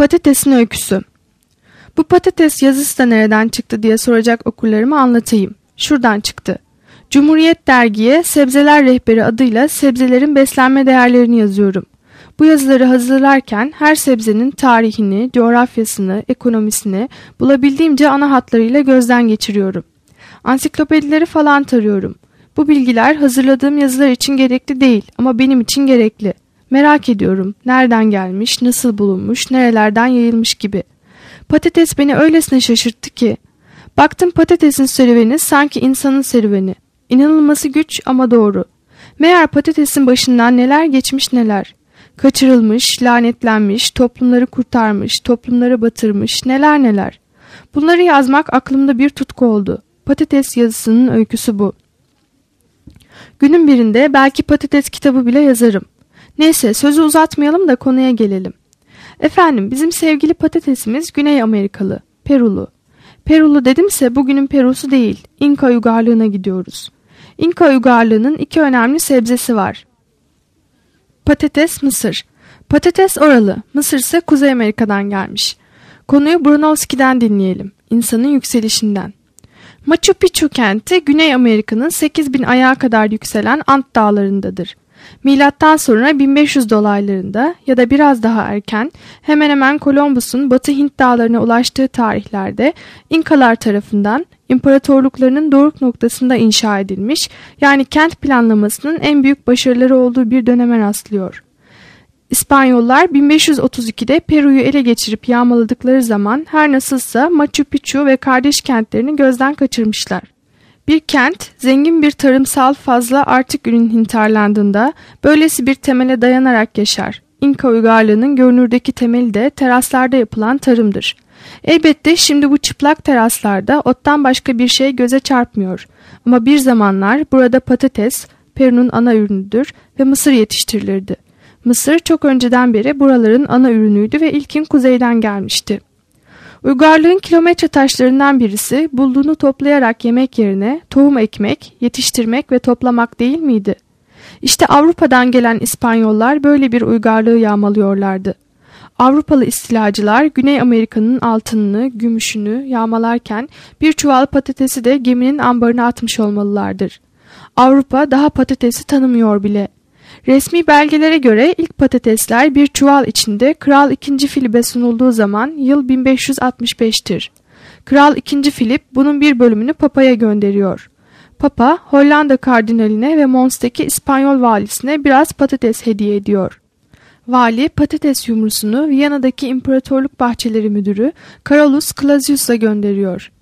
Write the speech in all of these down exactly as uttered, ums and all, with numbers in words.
Patatesin öyküsü. Bu patates yazısı da nereden çıktı diye soracak okurlarıma anlatayım. Şuradan çıktı. Cumhuriyet dergiye Sebzeler Rehberi adıyla sebzelerin beslenme değerlerini yazıyorum. Bu yazıları hazırlarken her sebzenin tarihini, coğrafyasını, ekonomisini bulabildiğimce ana hatlarıyla gözden geçiriyorum. Ansiklopedileri falan tarıyorum. Bu bilgiler hazırladığım yazılar için gerekli değil ama benim için gerekli. Merak ediyorum. Nereden gelmiş, nasıl bulunmuş, nerelerden yayılmış gibi. Patates beni öylesine şaşırttı ki. Baktım patatesin serüveni sanki insanın serüveni. İnanılması güç ama doğru. Meğer patatesin başından neler geçmiş neler. Kaçırılmış, lanetlenmiş, toplumları kurtarmış, toplumları batırmış, neler neler. Bunları yazmak aklımda bir tutku oldu. Patates yazısının öyküsü bu. Günün birinde belki patates kitabı bile yazarım. Neyse sözü uzatmayalım da konuya gelelim. Efendim bizim sevgili patatesimiz Güney Amerikalı, Perulu. Perulu dedimse bugünün Perusu değil, İnka uygarlığına gidiyoruz. İnka uygarlığının iki önemli sebzesi var. Patates, mısır. Patates oralı, mısır ise Kuzey Amerika'dan gelmiş. Konuyu Bronowski'den dinleyelim, insanın yükselişinden. Machu Picchu kenti Güney Amerika'nın sekiz bin ayağa kadar yükselen Ant dağlarındadır. Milattan sonra bin beş yüz dolaylarında ya da biraz daha erken hemen hemen Columbus'un Batı Hint dağlarına ulaştığı tarihlerde İnkalar tarafından imparatorluklarının doruk noktasında inşa edilmiş, yani kent planlamasının en büyük başarıları olduğu bir döneme rastlıyor. İspanyollar bin beş yüz otuz ikide Peru'yu ele geçirip yağmaladıkları zaman her nasılsa Machu Picchu ve kardeş kentlerini gözden kaçırmışlar. Bir kent, zengin bir tarımsal fazla artık ürün hinterlandında böylesi bir temele dayanarak yaşar. İnka uygarlığının görünürdeki temeli de teraslarda yapılan tarımdır. Elbette şimdi bu çıplak teraslarda ottan başka bir şey göze çarpmıyor. Ama bir zamanlar burada patates, Peru'nun ana ürünüdür ve mısır yetiştirilirdi. Mısır çok önceden beri buraların ana ürünüydü ve ilkin kuzeyden gelmişti. Uygarlığın kilometre taşlarından birisi bulduğunu toplayarak yemek yerine tohum ekmek, yetiştirmek ve toplamak değil miydi? İşte Avrupa'dan gelen İspanyollar böyle bir uygarlığı yağmalıyorlardı. Avrupalı istilacılar Güney Amerika'nın altınını, gümüşünü yağmalarken bir çuval patatesi de geminin ambarına atmış olmalılardır. Avrupa daha patatesi tanımıyor bile. Resmi belgelere göre ilk patatesler bir çuval içinde Kral ikinci. Filip'e sunulduğu zaman yıl bin beş yüz altmış beş'tir. Kral ikinci. Filip bunun bir bölümünü Papa'ya gönderiyor. Papa, Hollanda kardinaline ve Mons'taki İspanyol valisine biraz patates hediye ediyor. Vali, patates yumrusunu Viyana'daki İmparatorluk Bahçeleri Müdürü Carolus Clausius'a gönderiyor.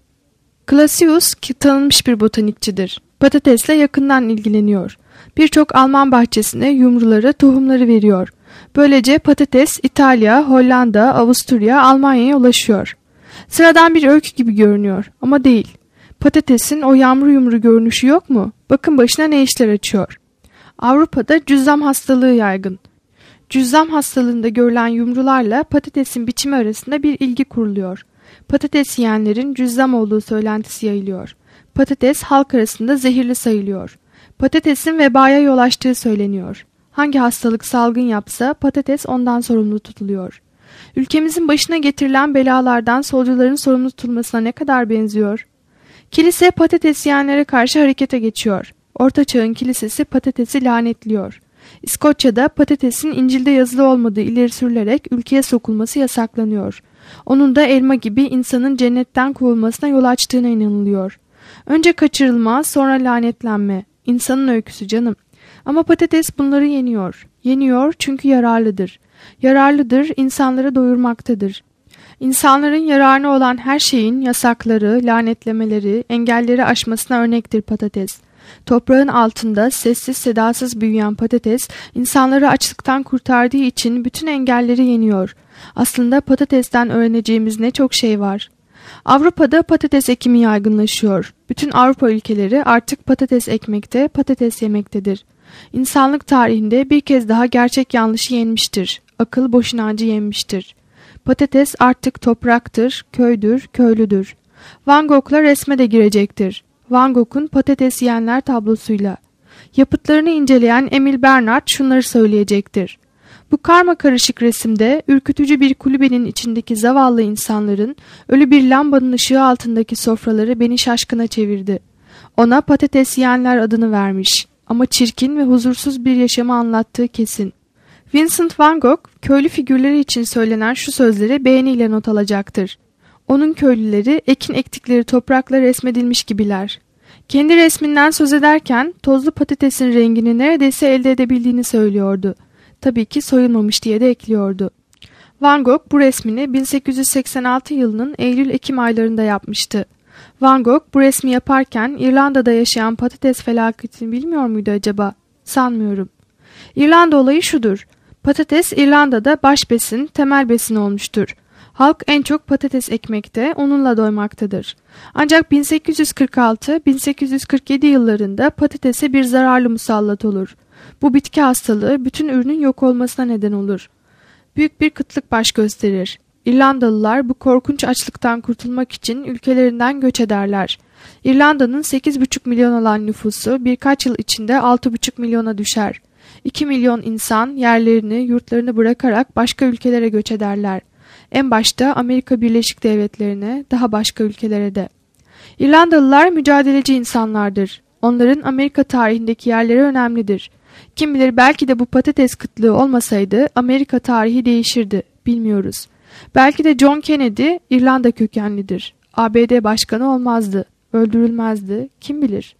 Clausius tanınmış bir botanikçidir. Patatesle yakından ilgileniyor. Birçok Alman bahçesine yumruları, tohumları veriyor. Böylece patates İtalya, Hollanda, Avusturya, Almanya'ya ulaşıyor. Sıradan bir öykü gibi görünüyor ama değil. Patatesin o yamru yumru görünüşü yok mu? Bakın başına ne işler açıyor. Avrupa'da cüzzam hastalığı yaygın. Cüzzam hastalığında görülen yumrularla patatesin biçimi arasında bir ilgi kuruluyor. Patates yiyenlerin cüzzam olduğu söylentisi yayılıyor. Patates halk arasında zehirli sayılıyor. Patatesin vebaya yol açtığı söyleniyor. Hangi hastalık salgın yapsa patates ondan sorumlu tutuluyor. Ülkemizin başına getirilen belalardan solcuların sorumlu tutulmasına ne kadar benziyor? Kilise patates yiyenlere karşı harekete geçiyor. Orta Çağ'ın kilisesi patatesi lanetliyor. İskoçya'da patatesin İncil'de yazılı olmadığı ileri sürülerek ülkeye sokulması yasaklanıyor. Onun da elma gibi insanın cennetten kovulmasına yol açtığına inanılıyor. Önce kaçırılma, sonra lanetlenme. İnsanın öyküsü canım. Ama patates bunları yeniyor. Yeniyor çünkü yararlıdır. Yararlıdır, insanları doyurmaktadır. İnsanların yararına olan her şeyin yasakları, lanetlemeleri, engelleri aşmasına örnektir patates. Toprağın altında sessiz sedasız büyüyen patates, insanları açlıktan kurtardığı için bütün engelleri yeniyor. Aslında patatesten öğreneceğimiz ne çok şey var. Avrupa'da patates ekimi yaygınlaşıyor. Bütün Avrupa ülkeleri artık patates ekmekte, patates yemektedir. İnsanlık tarihinde bir kez daha gerçek yanlışı yenmiştir. Akıl boşinancı yenmiştir. Patates artık topraktır, köydür, köylüdür. Van Gogh'la resme de girecektir. Van Gogh'un patates yiyenler tablosuyla. Yapıtlarını inceleyen Emil Bernard şunları söyleyecektir. Bu karma karışık resimde ürkütücü bir kulübenin içindeki zavallı insanların ölü bir lambanın ışığı altındaki sofraları beni şaşkına çevirdi. Ona patates yiyenler adını vermiş ama çirkin ve huzursuz bir yaşamı anlattığı kesin. Vincent van Gogh, köylü figürleri için söylenen şu sözleri beğeniyle not alacaktır. Onun köylüleri ekin ektikleri toprakla resmedilmiş gibiler. Kendi resminden söz ederken tozlu patatesin rengini neredeyse elde edebildiğini söylüyordu. Tabii ki soyulmamış diye de ekliyordu. Van Gogh bu resmini bin sekiz yüz seksen altı yılının Eylül-Ekim aylarında yapmıştı. Van Gogh bu resmi yaparken İrlanda'da yaşayan patates felaketini bilmiyor muydu acaba? Sanmıyorum. İrlanda olayı şudur. Patates İrlanda'da baş besin, temel besin olmuştur. Halk en çok patates ekmekte, onunla doymaktadır. Ancak bin sekiz yüz kırk altı bin sekiz yüz kırk yedi yıllarında patatese bir zararlı musallat olur. Bu bitki hastalığı bütün ürünün yok olmasına neden olur. Büyük bir kıtlık baş gösterir. İrlandalılar bu korkunç açlıktan kurtulmak için ülkelerinden göç ederler. İrlanda'nın sekiz buçuk milyon olan nüfusu birkaç yıl içinde altı buçuk milyona düşer. iki milyon insan yerlerini, yurtlarını bırakarak başka ülkelere göç ederler. En başta Amerika Birleşik Devletleri'ne, daha başka ülkelere de. İrlandalılar mücadeleci insanlardır. Onların Amerika tarihindeki yerleri önemlidir. Kim bilir belki de bu patates kıtlığı olmasaydı Amerika tarihi değişirdi, bilmiyoruz. Belki de John Kennedy İrlanda kökenlidir. A B D başkanı olmazdı, öldürülmezdi, kim bilir.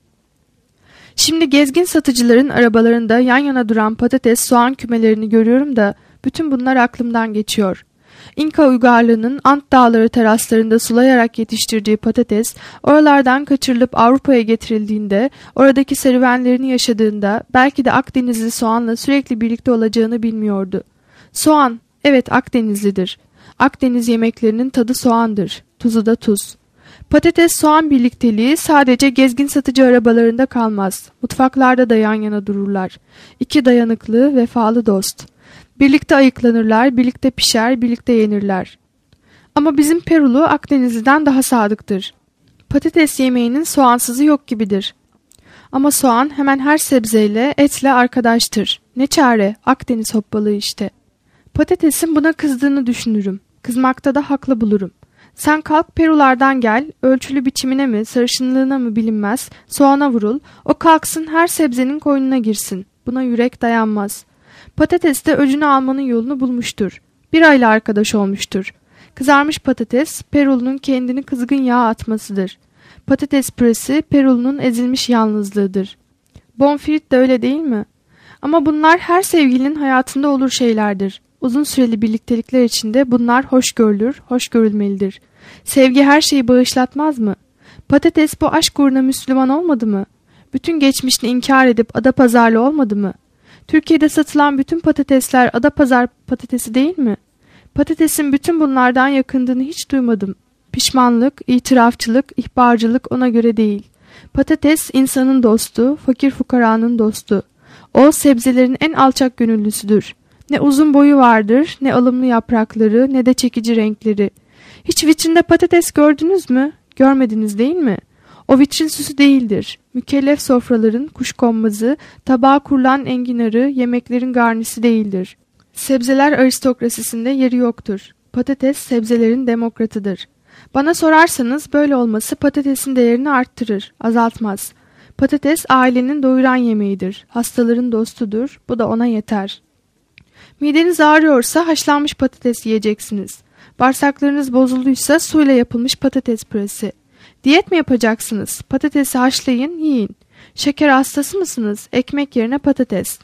Şimdi gezgin satıcıların arabalarında yan yana duran patates soğan kümelerini görüyorum da bütün bunlar aklımdan geçiyor. İnka uygarlığının Ant Dağları teraslarında sulayarak yetiştirdiği patates, oralardan kaçırılıp Avrupa'ya getirildiğinde, oradaki serüvenlerini yaşadığında belki de Akdenizli soğanla sürekli birlikte olacağını bilmiyordu. Soğan, evet Akdenizlidir. Akdeniz yemeklerinin tadı soğandır, tuzu da tuz. Patates soğan birlikteliği sadece gezgin satıcı arabalarında kalmaz. Mutfaklarda da yan yana dururlar. İki dayanıklı, vefalı dost. Birlikte ayıklanırlar, birlikte pişer, birlikte yenirler. Ama bizim Perulu Akdenizli'den daha sadıktır. Patates yemeğinin soğansızı yok gibidir. Ama soğan hemen her sebzeyle, etle arkadaştır. Ne çare, Akdeniz hoppalığı işte. Patatesin buna kızdığını düşünürüm. Kızmakta da haklı bulurum. Sen kalk Perulardan gel, ölçülü biçimine mi, sarışınlığına mı bilinmez, soğana vurul, o kalksın her sebzenin koynuna girsin. Buna yürek dayanmaz. Patates de öcünü almanın yolunu bulmuştur. Bir ayla arkadaş olmuştur. Kızarmış patates, Perulu'nun kendini kızgın yağa atmasıdır. Patates püresi, Perulu'nun ezilmiş yalnızlığıdır. Bonfrit de öyle değil mi? Ama bunlar her sevgilinin hayatında olur şeylerdir. Uzun süreli birliktelikler içinde bunlar hoş görülür, hoş görülmelidir. Sevgi her şeyi bağışlatmaz mı? Patates bu aşk uğruna Müslüman olmadı mı? Bütün geçmişini inkar edip adapazarlı olmadı mı? Türkiye'de satılan bütün patatesler adapazar patatesi değil mi? Patatesin bütün bunlardan yakındığını hiç duymadım. Pişmanlık, itirafçılık, ihbarcılık ona göre değil. Patates insanın dostu, fakir fukaranın dostu. O sebzelerin en alçak gönüllüsüdür. Ne uzun boyu vardır, ne alımlı yaprakları, ne de çekici renkleri. Hiç vitrinde patates gördünüz mü? Görmediniz değil mi? O vitrin süsü değildir. Mükellef sofraların kuşkonmazı, tabağa kurulan enginarı, yemeklerin garnisi değildir. Sebzeler aristokrasisinde yeri yoktur. Patates sebzelerin demokratıdır. Bana sorarsanız böyle olması patatesin değerini arttırır, azaltmaz. Patates ailenin doyuran yemeğidir, hastaların dostudur, bu da ona yeter. Mideniz ağrıyorsa haşlanmış patates yiyeceksiniz. Bağırsaklarınız bozulduysa suyla yapılmış patates püresi. Diyet mi yapacaksınız? Patatesi haşlayın, yiyin. Şeker hastası mısınız? Ekmek yerine patates.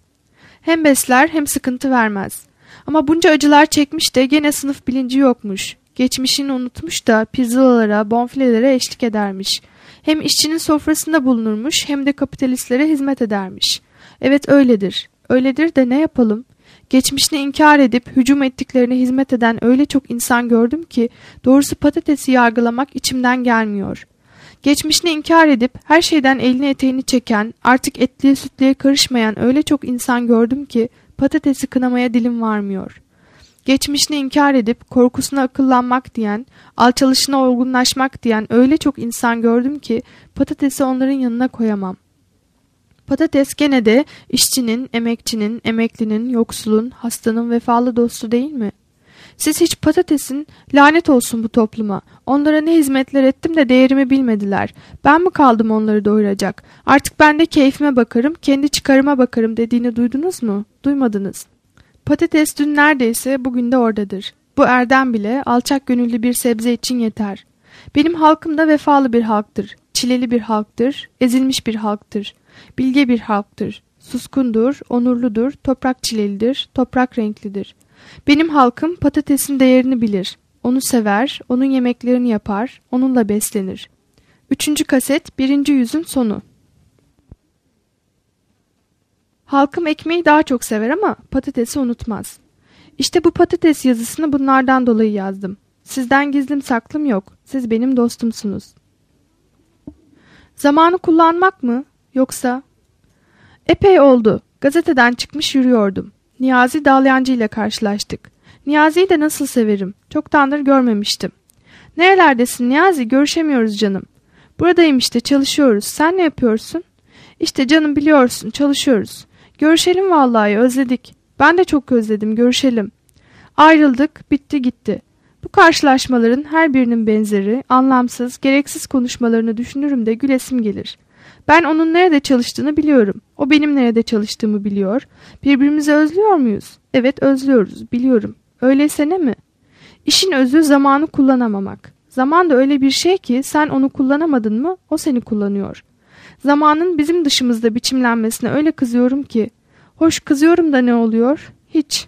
Hem besler hem sıkıntı vermez. Ama bunca acılar çekmiş de gene sınıf bilinci yokmuş. Geçmişini unutmuş da pirzolalara, bonfilelere eşlik edermiş. Hem işçinin sofrasında bulunurmuş hem de kapitalistlere hizmet edermiş. Evet öyledir. Öyledir de ne yapalım? Geçmişini inkar edip hücum ettiklerine hizmet eden öyle çok insan gördüm ki doğrusu patatesi yargılamak içimden gelmiyor. Geçmişini inkar edip her şeyden elini eteğini çeken, artık etliye sütlüye karışmayan öyle çok insan gördüm ki patatesi kınamaya dilim varmıyor. Geçmişini inkar edip korkusuna akıllanmak diyen, alçalışına olgunlaşmak diyen öyle çok insan gördüm ki patatesi onların yanına koyamam. Patates gene de işçinin, emekçinin, emeklinin, yoksulun, hastanın vefalı dostu değil mi? Siz hiç patatesin lanet olsun bu topluma. Onlara ne hizmetler ettim de değerimi bilmediler. Ben mi kaldım onları doyuracak? Artık ben de keyfime bakarım, kendi çıkarıma bakarım dediğini duydunuz mu? Duymadınız. Patates dün neredeyse bugün de oradadır. Bu erdem bile alçak gönüllü bir sebze için yeter. Benim halkım da vefalı bir halktır. Çileli bir halktır, ezilmiş bir halktır. Bilge bir halktır. Suskundur, onurludur, toprak çilelidir, toprak renklidir. Benim halkım patatesin değerini bilir. Onu sever, onun yemeklerini yapar, onunla beslenir. Üçüncü kaset, birinci yüzün sonu. Halkım ekmeği daha çok sever ama patatesi unutmaz. İşte bu patates yazısını bunlardan dolayı yazdım. Sizden gizlim saklım yok. Siz benim dostumsunuz. Zamanı kullanmak mı? Yoksa? Epey oldu. Gazeteden çıkmış yürüyordum. Niyazi Dalyancı ile karşılaştık. Niyazi'yi de nasıl severim. Çoktandır görmemiştim. Nerelerdesin Niyazi? Görüşemiyoruz canım. Buradayım işte, çalışıyoruz. Sen ne yapıyorsun? İşte canım biliyorsun, çalışıyoruz. Görüşelim vallahi, özledik. Ben de çok özledim, görüşelim. Ayrıldık, bitti gitti. Bu karşılaşmaların her birinin benzeri, anlamsız, gereksiz konuşmalarını düşünürüm de gülesim gelir. Ben onun nerede çalıştığını biliyorum. O benim nerede çalıştığımı biliyor. Birbirimizi özlüyor muyuz? Evet, özlüyoruz, biliyorum. Öyleyse ne mi? İşin özü zamanı kullanamamak. Zaman da öyle bir şey ki sen onu kullanamadın mı, o seni kullanıyor. Zamanın bizim dışımızda biçimlenmesine öyle kızıyorum ki. Hoş, kızıyorum da ne oluyor? Hiç.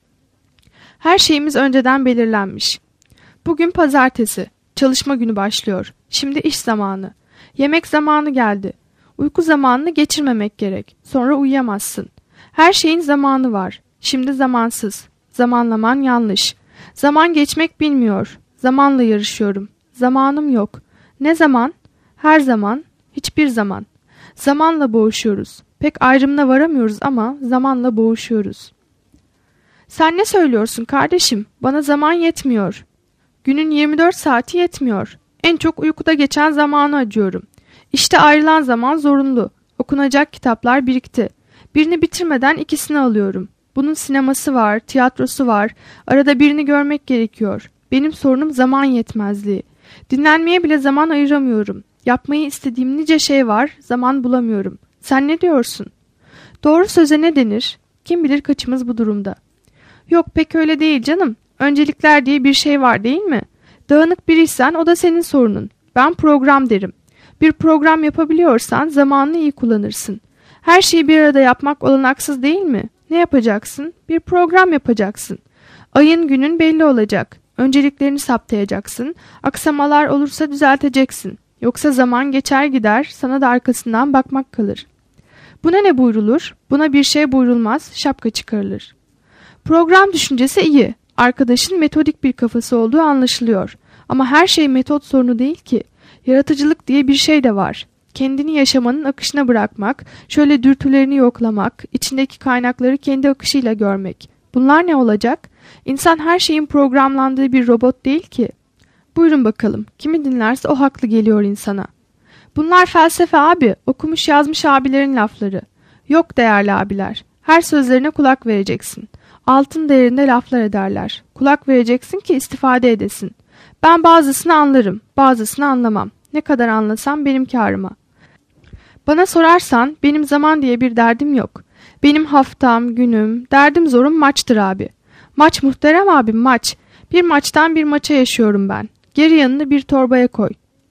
Her şeyimiz önceden belirlenmiş. Bugün pazartesi. Çalışma günü başlıyor. Şimdi iş zamanı. Yemek zamanı geldi. Uyku zamanını geçirmemek gerek. Sonra uyuyamazsın. Her şeyin zamanı var. Şimdi zamansız. Zamanlaman yanlış. Zaman geçmek bilmiyor. Zamanla yarışıyorum. Zamanım yok. Ne zaman? Her zaman. Hiçbir zaman. Zamanla boğuşuyoruz. Pek ayrımına varamıyoruz ama zamanla boğuşuyoruz. Sen ne söylüyorsun kardeşim? Bana zaman yetmiyor. Günün yirmi dört saati yetmiyor. En çok uykuda geçen zamanı acıyorum. İşte ayrılan zaman zorunlu. Okunacak kitaplar birikti. Birini bitirmeden ikisini alıyorum. Bunun sineması var, tiyatrosu var. Arada birini görmek gerekiyor. Benim sorunum zaman yetmezliği. Dinlenmeye bile zaman ayıramıyorum. Yapmayı istediğim nice şey var, zaman bulamıyorum. Sen ne diyorsun? Doğru söze ne denir? Kim bilir kaçımız bu durumda. Yok, pek öyle değil canım. Öncelikler diye bir şey var değil mi? Dağınık biriysen o da senin sorunun. Ben program derim. Bir program yapabiliyorsan zamanını iyi kullanırsın. Her şeyi bir arada yapmak olanaksız değil mi? Ne yapacaksın? Bir program yapacaksın. Ayın günün belli olacak. Önceliklerini saptayacaksın. Aksamalar olursa düzelteceksin. Yoksa zaman geçer gider, sana da arkasından bakmak kalır. Buna ne buyrulur? Buna bir şey buyrulmaz, şapka çıkarılır. Program düşüncesi iyi. Arkadaşın metodik bir kafası olduğu anlaşılıyor. Ama her şey metot sorunu değil ki. Yaratıcılık diye bir şey de var. Kendini yaşamanın akışına bırakmak, şöyle dürtülerini yoklamak, içindeki kaynakları kendi akışıyla görmek. Bunlar ne olacak? İnsan her şeyin programlandığı bir robot değil ki. Buyurun bakalım, kimi dinlerse o haklı geliyor insana. Bunlar felsefe abi, okumuş yazmış abilerin lafları. Yok değerli abiler, her sözlerine kulak vereceksin. Altın değerinde laflar ederler. Kulak vereceksin ki istifade edesin. Ben bazısını anlarım, bazısını anlamam. Ne kadar anlasam benim kârıma. Bana sorarsan benim zaman diye bir derdim yok. Benim haftam, günüm, derdim zorum maçtır abi. Maç muhterem abim, maç. Bir maçtan bir maça yaşıyorum ben. Geri yanını bir torbaya koy.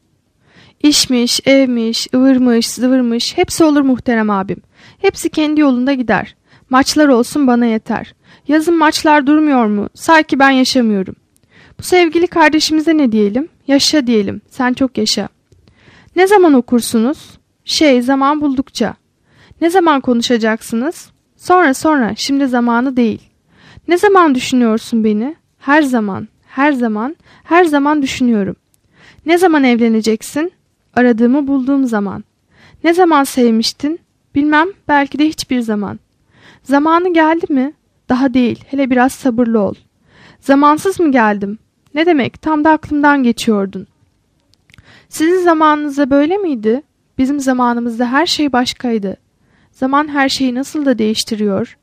İşmiş, evmiş, ıvırmış, zıvırmış hepsi olur muhterem abim. Hepsi kendi yolunda gider. Maçlar olsun bana yeter. Yazın maçlar durmuyor mu? Sanki ben yaşamıyorum. Bu sevgili kardeşimize ne diyelim? Yaşa diyelim. Sen çok yaşa. Ne zaman okursunuz? Şey, zaman buldukça. Ne zaman konuşacaksınız? Sonra sonra, şimdi zamanı değil. Ne zaman düşünüyorsun beni? Her zaman, her zaman, her zaman düşünüyorum. Ne zaman evleneceksin? Aradığımı bulduğum zaman. Ne zaman sevmiştin? Bilmem, belki de hiçbir zaman. Zamanı geldi mi? Daha değil, hele biraz sabırlı ol. Zamansız mı geldim? Ne demek, tam da aklımdan geçiyordun. Sizin zamanınızda böyle miydi? Bizim zamanımızda her şey başkaydı. Zaman her şeyi nasıl da değiştiriyor.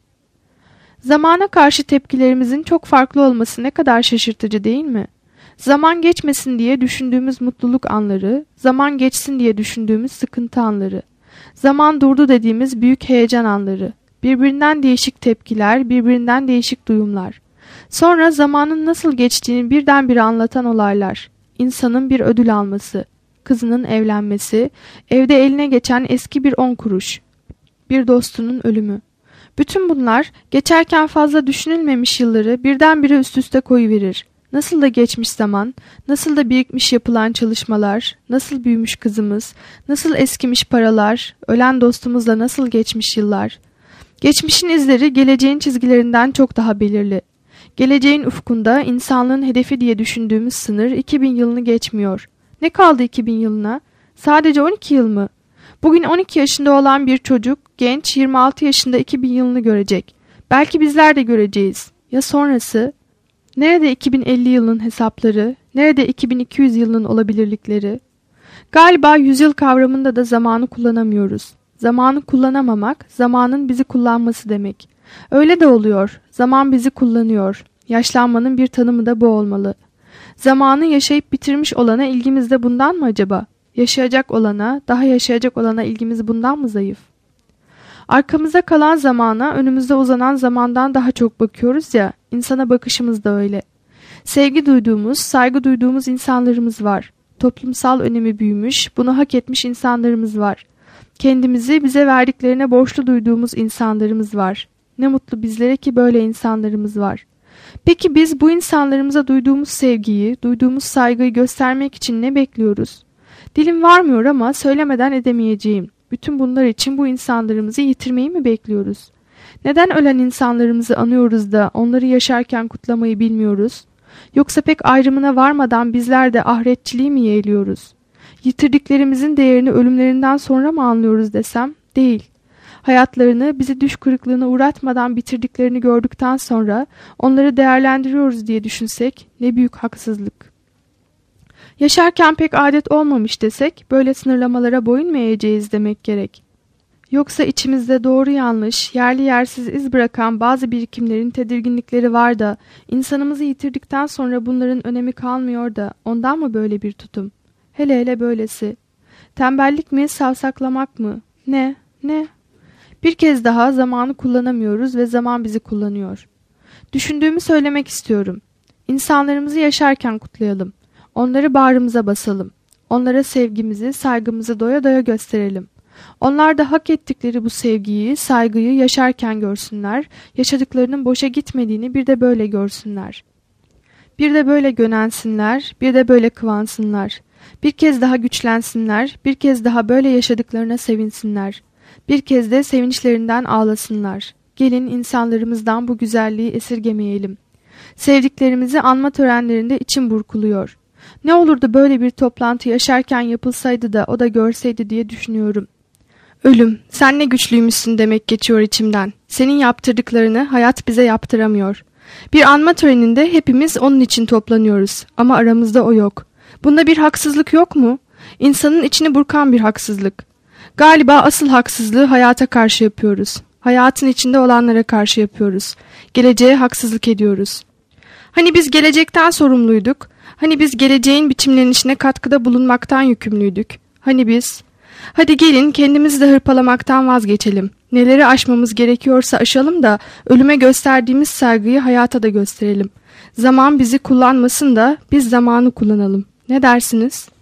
Zamana karşı tepkilerimizin çok farklı olması ne kadar şaşırtıcı değil mi? Zaman geçmesin diye düşündüğümüz mutluluk anları, zaman geçsin diye düşündüğümüz sıkıntı anları, zaman durdu dediğimiz büyük heyecan anları, birbirinden değişik tepkiler, birbirinden değişik duyumlar. Sonra zamanın nasıl geçtiğini birdenbire anlatan olaylar, insanın bir ödül alması, kızının evlenmesi, evde eline geçen eski bir on kuruş, bir dostunun ölümü. Bütün bunlar geçerken fazla düşünülmemiş yılları birdenbire üst üste koyuverir. Nasıl da geçmiş zaman, nasıl da birikmiş yapılan çalışmalar, nasıl büyümüş kızımız, nasıl eskimiş paralar, ölen dostumuzla nasıl geçmiş yıllar. Geçmişin izleri geleceğin çizgilerinden çok daha belirli. Geleceğin ufkunda insanlığın hedefi diye düşündüğümüz sınır iki bin yılını geçmiyor. Ne kaldı iki bin yılına? Sadece on iki yıl mı? Bugün on iki yaşında olan bir çocuk, genç yirmi altı yaşında iki bin yılını görecek. Belki bizler de göreceğiz. Ya sonrası? Nerede iki bin elli yılının hesapları? Nerede iki bin iki yüz yılının olabilirlikleri? Galiba yüzyıl kavramında da zamanı kullanamıyoruz. Zamanı kullanamamak, zamanın bizi kullanması demek. Öyle de oluyor. Zaman bizi kullanıyor. Yaşlanmanın bir tanımı da bu olmalı. Zamanı yaşayıp bitirmiş olana ilgimiz de bundan mı acaba? Yaşayacak olana, daha yaşayacak olana ilgimiz bundan mı zayıf? Arkamızda kalan zamana, önümüzde uzanan zamandan daha çok bakıyoruz ya, insana bakışımız da öyle. Sevgi duyduğumuz, saygı duyduğumuz insanlarımız var. Toplumsal önemi büyümüş, bunu hak etmiş insanlarımız var. Kendimizi bize verdiklerine borçlu duyduğumuz insanlarımız var. Ne mutlu bizlere ki böyle insanlarımız var. Peki biz bu insanlarımıza duyduğumuz sevgiyi, duyduğumuz saygıyı göstermek için ne bekliyoruz? Dilim varmıyor ama söylemeden edemeyeceğim. Bütün bunlar için bu insanlarımızı yitirmeyi mi bekliyoruz? Neden ölen insanlarımızı anıyoruz da onları yaşarken kutlamayı bilmiyoruz? Yoksa pek ayrımına varmadan bizler de ahiretçiliği mi yeğliyoruz? Yitirdiklerimizin değerini ölümlerinden sonra mı anlıyoruz desem? Değil. Hayatlarını bizi düş kırıklığına uğratmadan bitirdiklerini gördükten sonra onları değerlendiriyoruz diye düşünsek ne büyük haksızlık. Yaşarken pek adet olmamış desek böyle sınırlamalara boyun mu eğeceğiz demek gerek. Yoksa içimizde doğru yanlış, yerli yersiz iz bırakan bazı birikimlerin tedirginlikleri var da insanımızı yitirdikten sonra bunların önemi kalmıyor da ondan mı böyle bir tutum? Hele hele böylesi. Tembellik mi, savsaklamak mı? Ne, ne? Bir kez daha zamanı kullanamıyoruz ve zaman bizi kullanıyor. Düşündüğümü söylemek istiyorum. İnsanlarımızı yaşarken kutlayalım. Onları bağrımıza basalım. Onlara sevgimizi, saygımızı doya doya gösterelim. Onlar da hak ettikleri bu sevgiyi, saygıyı yaşarken görsünler, yaşadıklarının boşa gitmediğini bir de böyle görsünler. Bir de böyle gönensinler, bir de böyle kıvansınlar. Bir kez daha güçlensinler, bir kez daha böyle yaşadıklarına sevinsinler. Bir kez de sevinçlerinden ağlasınlar. Gelin insanlarımızdan bu güzelliği esirgemeyelim. Sevdiklerimizi anma törenlerinde içim burkuluyor. Ne olurdu böyle bir toplantı yaşarken yapılsaydı da o da görseydi diye düşünüyorum. Ölüm, sen ne güçlüymüşsün demek geçiyor içimden. Senin yaptırdıklarını hayat bize yaptıramıyor. Bir anma töreninde hepimiz onun için toplanıyoruz ama aramızda o yok. Bunda bir haksızlık yok mu? İnsanın içini burkan bir haksızlık. Galiba asıl haksızlığı hayata karşı yapıyoruz. Hayatın içinde olanlara karşı yapıyoruz. Geleceğe haksızlık ediyoruz. Hani biz gelecekten sorumluyduk? Hani biz geleceğin biçimlenişine katkıda bulunmaktan yükümlüydük? Hani biz... Hadi gelin kendimizi de hırpalamaktan vazgeçelim. Neleri aşmamız gerekiyorsa aşalım da ölüme gösterdiğimiz saygıyı hayata da gösterelim. Zaman bizi kullanmasın da biz zamanı kullanalım. Ne dersiniz?